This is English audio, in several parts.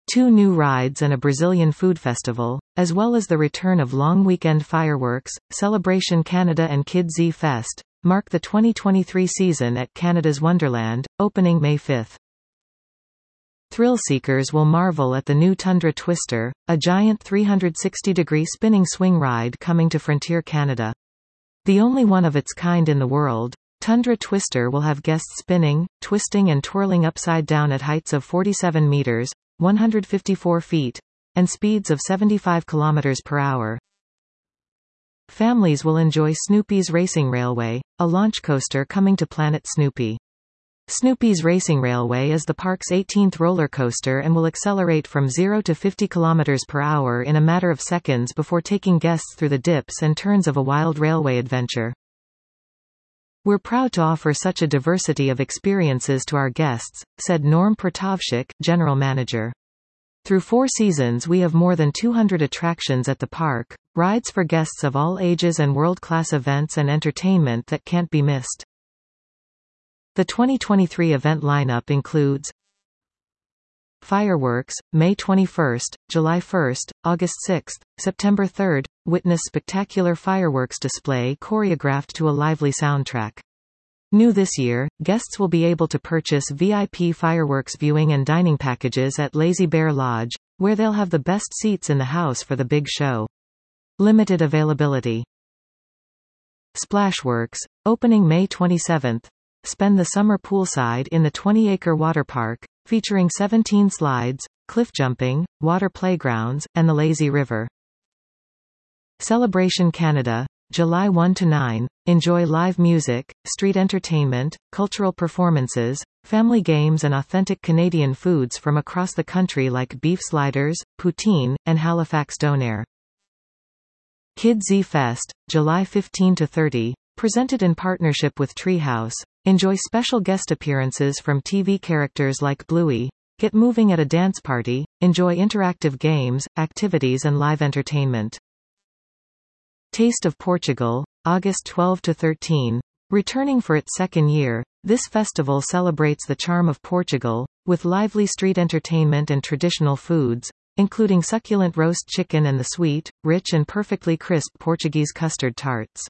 2 new rides and a Brazilian food festival, as well as the return of long weekend fireworks. Celebration Canada and Kids Z Fest mark the 2023 season at Canada's Wonderland, opening May 5. Thrill seekers will marvel at the new Tundra Twister, a giant 360-degree spinning swing ride coming to Frontier Canada. The only one of its kind in the world, Tundra Twister will have guests spinning, twisting and twirling upside down at heights of 47 meters, 154 feet, and speeds of 75 kilometers per hour. Families will enjoy Snoopy's Racing Railway, a launch coaster coming to Planet Snoopy. Snoopy's Racing Railway is the park's 18th roller coaster and will accelerate from 0 to 50 kilometers per hour in a matter of seconds before taking guests through the dips and turns of a wild railway adventure. "We're proud to offer such a diversity of experiences to our guests," said Norm Pertovchik, general manager. "Through 4 seasons we have more than 200 attractions at the park, rides for guests of all ages and world-class events and entertainment that can't be missed." The 2023 event lineup includes Fireworks, May 21, July 1, August 6, September 3. Witness spectacular fireworks display choreographed to a lively soundtrack. New this year, guests will be able to purchase VIP fireworks viewing and dining packages at Lazy Bear Lodge, where they'll have the best seats in the house for the big show. Limited availability. Splashworks, opening May 27. Spend the summer poolside in the 20-acre water park, featuring 17 slides, cliff jumping, water playgrounds, and the lazy river. Celebration Canada, July 1 to 9. Enjoy live music, street entertainment, cultural performances, family games and authentic Canadian foods from across the country like beef sliders, poutine, and Halifax donair. Kids Z Fest, July 15 to 30. Presented in partnership with Treehouse. Enjoy special guest appearances from TV characters like Bluey, get moving at a dance party, enjoy interactive games, activities and live entertainment. Taste of Portugal, August 12 to 13. Returning for its 2nd year, this festival celebrates the charm of Portugal, with lively street entertainment and traditional foods, including succulent roast chicken and the sweet, rich and perfectly crisp Portuguese custard tarts.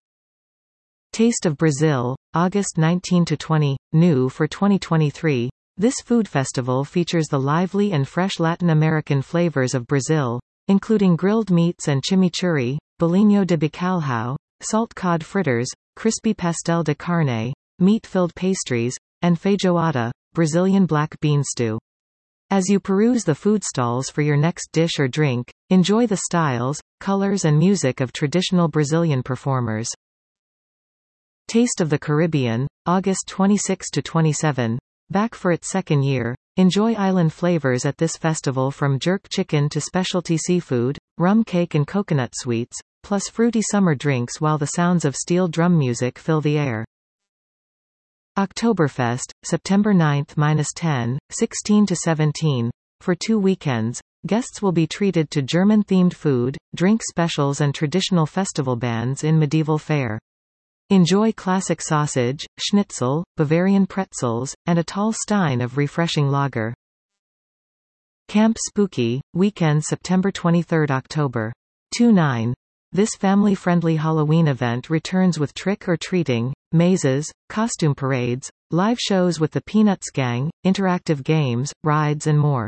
Taste of Brazil, August 19 to 20. New for 2023, this food festival features the lively and fresh Latin American flavors of Brazil, including grilled meats and chimichurri, bolinho de bacalhau, salt cod fritters, crispy pastel de carne, meat-filled pastries, and feijoada, Brazilian black bean stew. As you peruse the food stalls for your next dish or drink, enjoy the styles, colors and music of traditional Brazilian performers. Taste of the Caribbean, August 26 to 27. Back for its 2nd year, enjoy island flavors at this festival from jerk chicken to specialty seafood, rum cake and coconut sweets, plus fruity summer drinks while the sounds of steel drum music fill the air. Oktoberfest, September 9–10, 16 to 17. For 2 weekends, guests will be treated to German-themed food, drink specials and traditional festival bands in medieval fare. Enjoy classic sausage, schnitzel, Bavarian pretzels, and a tall stein of refreshing lager. Camp Spooky, weekend September 23–October 2–9. This family-friendly Halloween event returns with trick-or-treating, mazes, costume parades, live shows with the Peanuts Gang, interactive games, rides and more.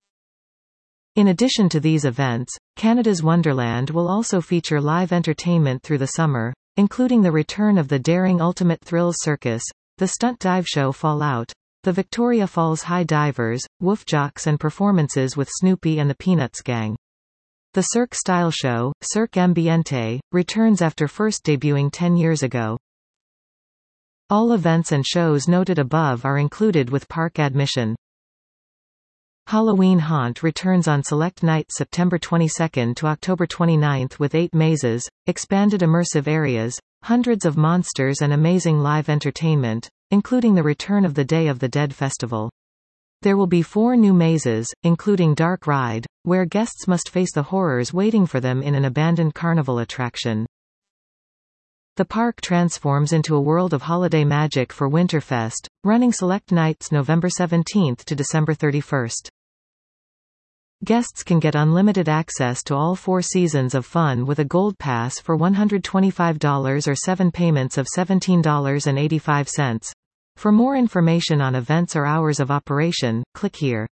In addition to these events, Canada's Wonderland will also feature live entertainment through the summer, including the return of the daring Ultimate Thrills Circus, the stunt dive show Fallout, the Victoria Falls High Divers, Woof Jocks and performances with Snoopy and the Peanuts Gang. The Cirque-style show, Cirque Ambiente, returns after first debuting 10 years ago. All events and shows noted above are included with park admission. Halloween Haunt returns on select nights September 22 to October 29 with 8 mazes, expanded immersive areas, hundreds of monsters and amazing live entertainment, including the return of the Day of the Dead festival. There will be 4 new mazes, including Dark Ride, where guests must face the horrors waiting for them in an abandoned carnival attraction. The park transforms into a world of holiday magic for Winterfest, running select nights November 17 to December 31. Guests can get unlimited access to all 4 seasons of fun with a Gold Pass for $125 or 7 payments of $17.85. For more information on events or hours of operation, click here.